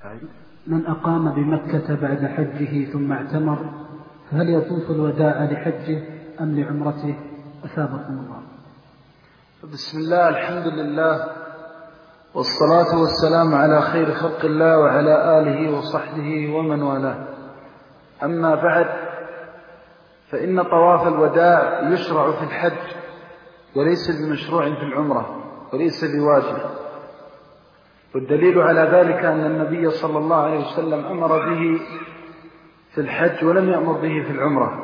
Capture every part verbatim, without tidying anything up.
من أقام بمكة بعد حجه ثم اعتمر فهل يطوف الوداع لحجه أم لعمرته؟ أثابكم الله. بسم الله، الحمد لله، والصلاة والسلام على خير خلق الله وعلى آله وصحبه ومن والاه. أما بعد، فإن طواف الوداع يشرع في الحج وليس بمشروع في العمرة وليس بواجب، والدليل على ذلك أن النبي صلى الله عليه وسلم أمر به في الحج ولم يأمر به في العمرة.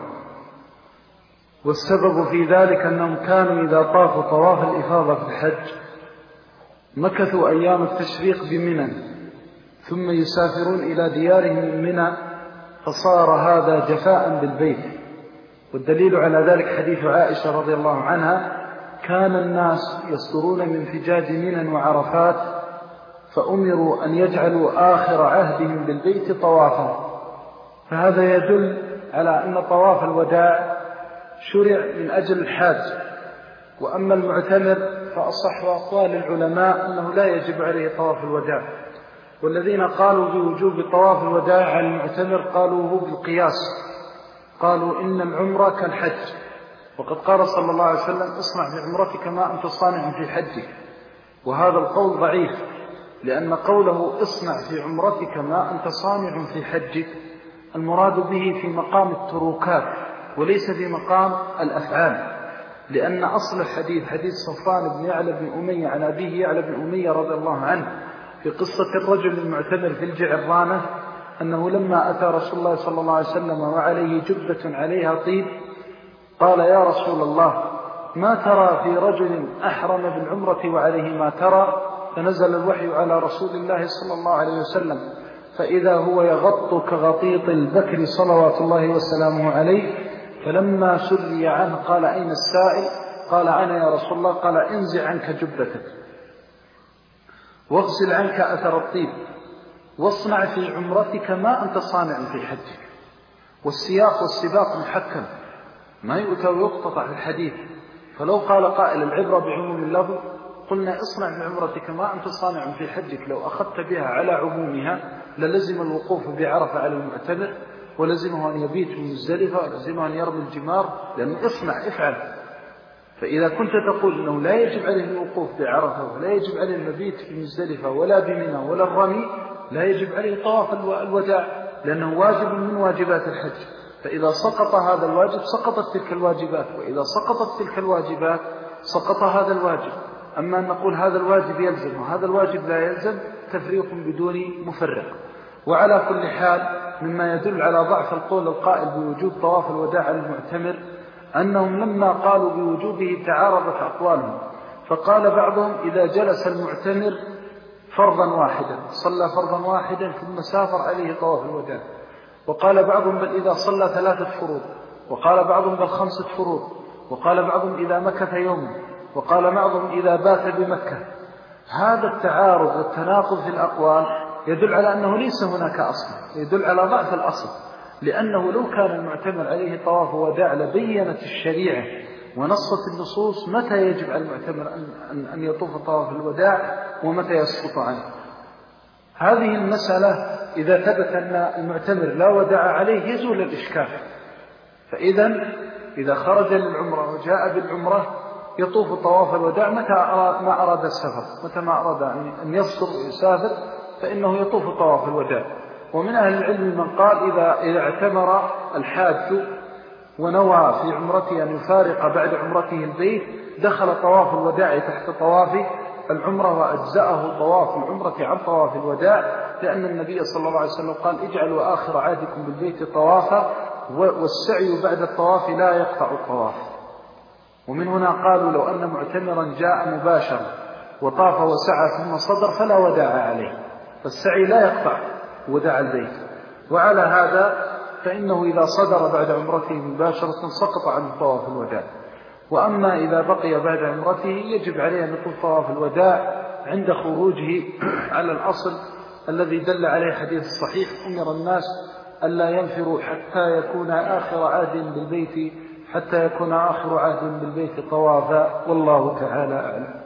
والسبب في ذلك أنهم كانوا إذا طافوا طواف الإفاضة في الحج مكثوا أيام التشريق بمنى ثم يسافرون إلى ديارهم من منى، فصار هذا جفاء بالبيت. والدليل على ذلك حديث عائشة رضي الله عنها: كان الناس يصدرون من فجاج منى وعرفات فأمروا أن يجعلوا آخر عهدهم بالبيت طوافا. فهذا يدل على أن طواف الوداع شرع من أجل الحاج. وأما المعتمر فأصح أقوال العلماء أنه لا يجب عليه طواف الوداع، والذين قالوا بوجوب طواف الوداع على المعتمر قالوا هو بالقياس، قالوا إن العمرة كالحج، وقد قال صلى الله عليه وسلم: اصنع في عمرتك ما أنت صانع في حجك. وهذا القول ضعيف، لأن قوله اصنع في عمرتك ما أنت صانع في حجك المراد به في مقام التروكات وليس في مقام الأفعال، لأن أصل الحديث حديث صفوان بن يعلى بن أمية عن أبيه يعلى بن أمية رضي الله عنه في قصة الرجل المعتمر في الجعرانة، أنه لما أتى رسول الله صلى الله عليه وسلم وعليه جبة عليها طيب قال: يا رسول الله، ما ترى في رجل أحرم بالعمرة وعليه ما ترى؟ فنزل الوحي على رسول الله صلى الله عليه وسلم، فإذا هو يغط كغطيط البكر صلوات الله وسلامه عليه. فلما سري عنه قال: أين السائل؟ قال: أنا يا رسول الله. قال: انزع عنك جبتك واغسل عنك أثر الطيب واصنع في عمرتك ما أنت صانع في حجك. والسياق والسباق محكم، ما يؤتى ويقتطع في الحديث. فلو قال قائل: العبرة بعموم اللفظ، قلنا اصنع في عمرتك ما أنت صانع في حجك. لو أخذت بها على عمومها للزم الوقوف بعرفة على المعتمر، ولزمه أن يبيت في مزدلفة، ولزمه أن يرمي الجمار، لأنه اصنع افعل. فإذا كنت تقول أنه لا يجب عليه الوقوف بعرفة ولا يجب عليه المبيت في مزدلفة ولا بمنى ولا الرمي، لا يجب عليه طواف الوداع، لأنه واجب من واجبات الحج. فإذا سقط هذا الواجب سقطت تلك الواجبات، وإذا سقطت تلك الواجبات سقط هذا الواجب. أما أن نقول هذا الواجب يلزم وهذا الواجب لا يلزم، تفريق بدون مفرق. وعلى كل حال، مما يدل على ضعف القول القائل بوجوب طواف الوداع المعتمر أنهم لما قالوا بوجوبه تعارضت أقوالهم، فقال بعضهم: إذا جلس المعتمر فرضا واحدا صلى فرضا واحدا ثم سافر عليه طواف الوداع. وقال بعضهم: بل إذا صلى ثلاثة فروض. وقال بعضهم: بل خمسة فروض. وقال بعضهم: إذا مكث يوما. وقال بعضهم: إذا بات بمكة. هذا التعارض والتناقض في الأقوال يدل على أنه ليس هناك أصل، يدل على ضعف الأصل، لأنه لو كان المعتمر عليه طواف وداع لبينت الشريعة ونصت النصوص متى يجب على المعتمر أن, أن يطوف طواف الوداع ومتى يسقط عنه. هذه المسألة إذا ثبت أن المعتمر لا وداع عليه يزول الإشكال. فإذا إذا خرج للعمرة وجاء بالعمرة يطوف طواف الوداع متى أراد ما أراد السفر، متى ما أراد أن يصدر ويسافر فإنه يطوف طواف الوداع. ومن أهل العلم من قال إذا, إذا اعتمر الحاج ونوى في عمرته أن يفارق بعد عمرته البيت دخل طواف الوداع تحت طواف العمرة وأجزأه طواف العمرة عن طواف الوداع، لأن النبي صلى الله عليه وسلم قال: اجعلوا آخر عهدكم بالبيت طوافا، والسعي بعد الطواف لا يقطع الطواف. ومن هنا قالوا لو أن معتمرا جاء مباشرا وطاف وسعى ثم صدر فلا وداع عليه، فالسعي لا يقطع وداع البيت. وعلى هذا فإنه إذا صدر بعد عمرته مباشرة سقط عن طواف الوداع. وأما إذا بقي بعد عمرته يجب عليه أن يطوف طواف الوداع عند خروجه على الأصل الذي دل عليه حديث الصحيح: أمر الناس ألا ينفروا حتى يكون آخر عهد بالبيت حتى يكون آخر عهد بالبيت طوافا، والله تعالى أعلم.